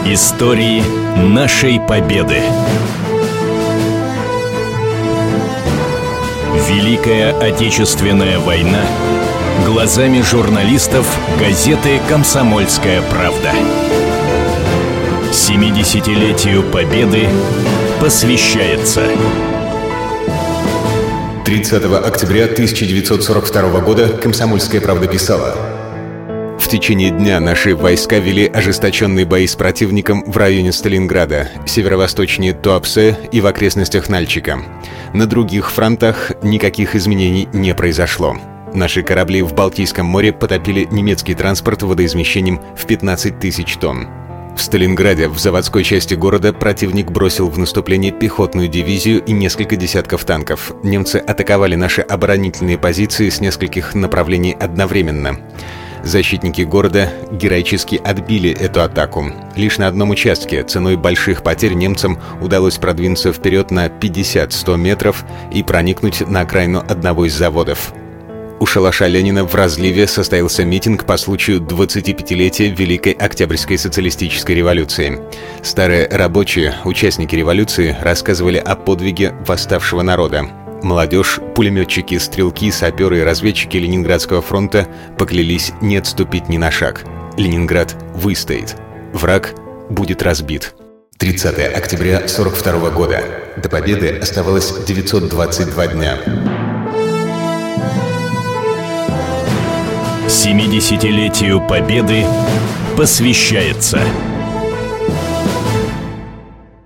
Истории нашей Победы. Великая Отечественная война глазами журналистов газеты «Комсомольская правда». 70-летию Победы посвящается. 30 октября 1942 года «Комсомольская правда» писала: в течение дня наши войска вели ожесточенные бои с противником в районе Сталинграда, северо-восточнее Туапсе и в окрестностях Нальчика. На других фронтах никаких изменений не произошло. Наши корабли в Балтийском море потопили немецкий транспорт водоизмещением в 15 тысяч тонн. В Сталинграде, в заводской части города, противник бросил в наступление пехотную дивизию и несколько десятков танков. Немцы атаковали наши оборонительные позиции с нескольких направлений одновременно. Защитники города героически отбили эту атаку. Лишь на одном участке ценой больших потерь немцам удалось продвинуться вперед на 50-100 метров и проникнуть на окраину одного из заводов. У шалаша Ленина в Разливе состоялся митинг по случаю 25-летия Великой Октябрьской социалистической революции. Старые рабочие, участники революции, рассказывали о подвиге восставшего народа. Молодежь, пулеметчики, стрелки, саперы и разведчики Ленинградского фронта поклялись не отступить ни на шаг. Ленинград выстоит. Враг будет разбит. 30 октября 1942 года. До победы оставалось 922 дня. 70-летию Победы посвящается.